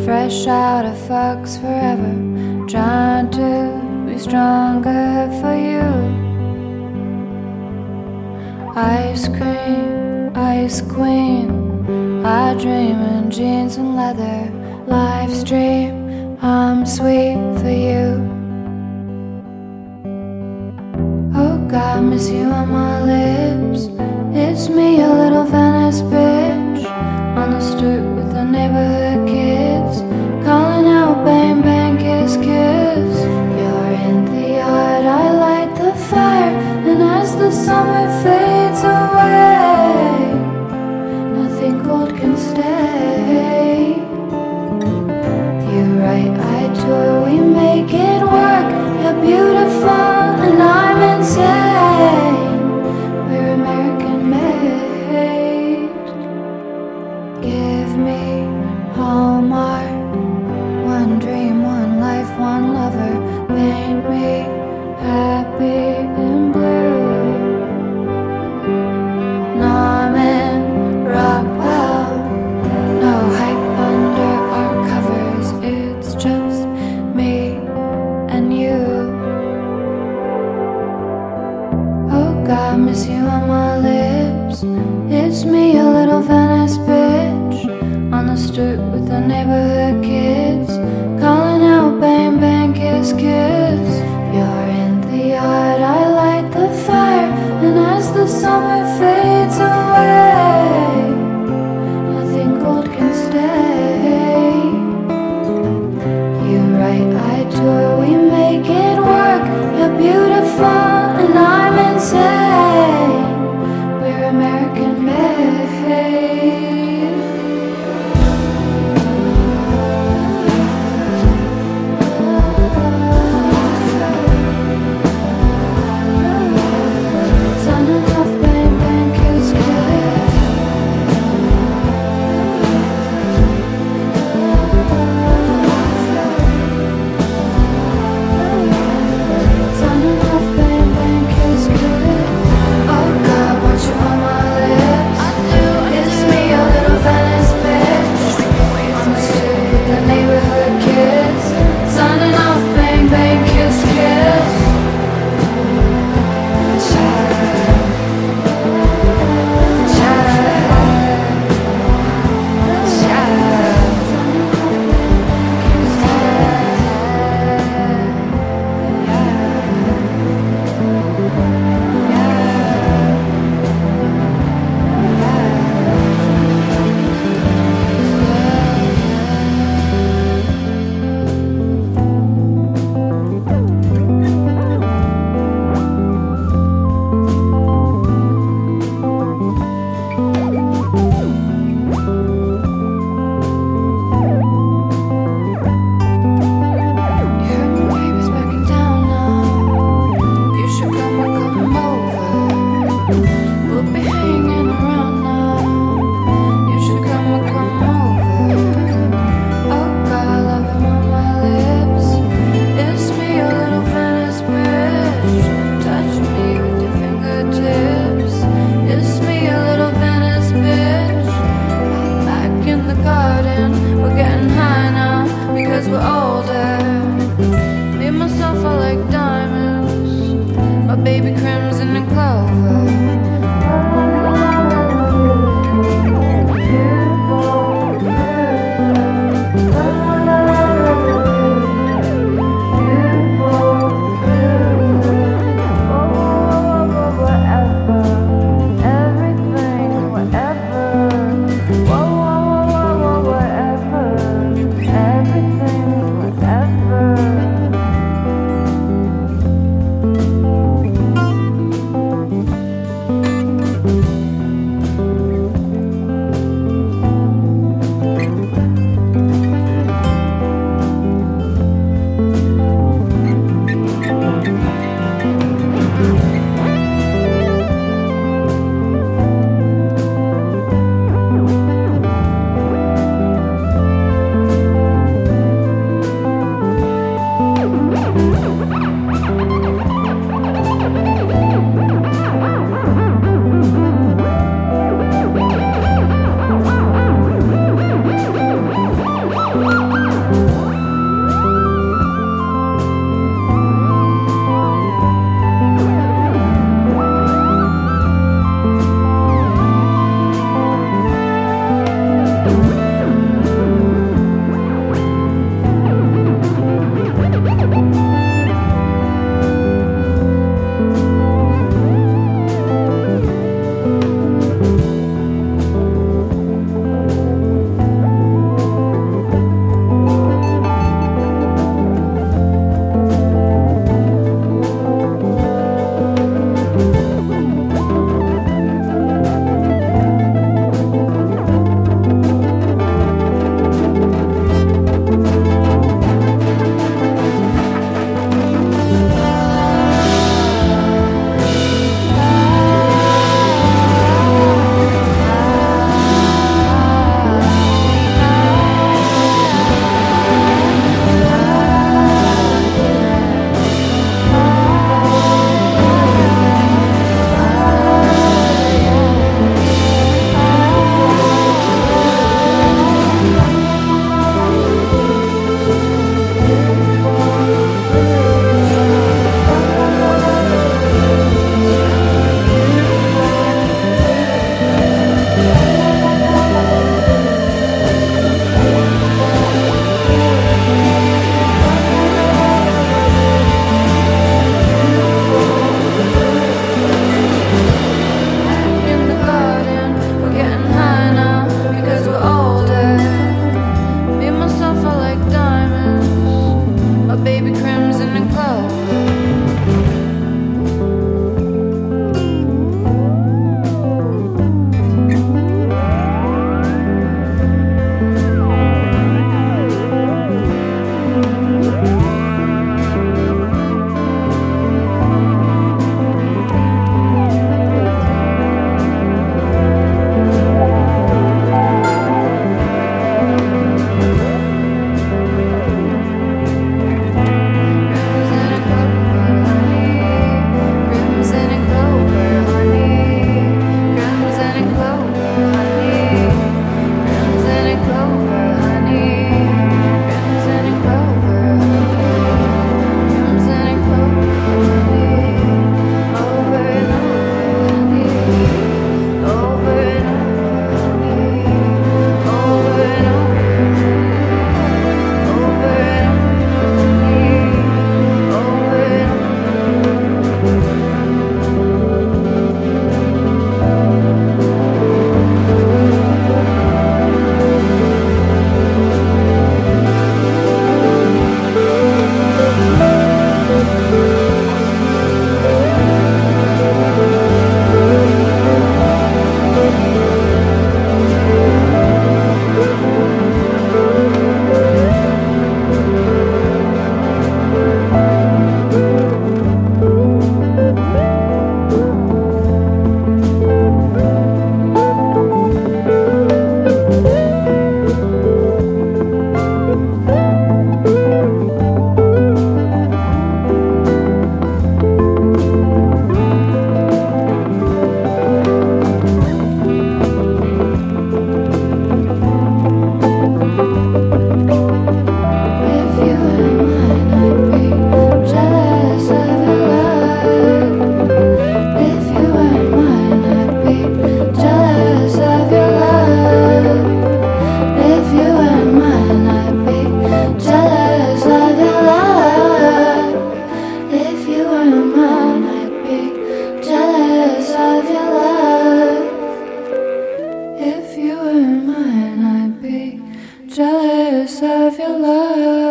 fresh out of fucks forever, trying to be stronger for you. Ice cream, ice queen, I dream in jeans and leather. Life's dream, I'm sweet for you. Oh God, miss you on my lips. It's me, a little Venice bitch, on the stoop with the neighborhood kids, calling out bang bang kiss kiss. You're in the yard, I light the fire, and as the summer fades away, nothing cold can stay. You're right, I tour, we make it work. You're beautiful and I'm insane. We're American made. Give me Hallmark, one dream, one life, one lover. Paint me happy and blue. Norman Rockwell, no hype under our covers. It's just me and you. Oh God, miss you on my lips. It's me, a little Venice bitch, on the stoop with the neighborhood kids, calling out bang bang kiss kiss. You're in the yard, I light the fire, and as the summer fades away, nothing cold can stay. You're right, I tour, we make it work. You're beautiful and I'm insane. We're American made. of your love.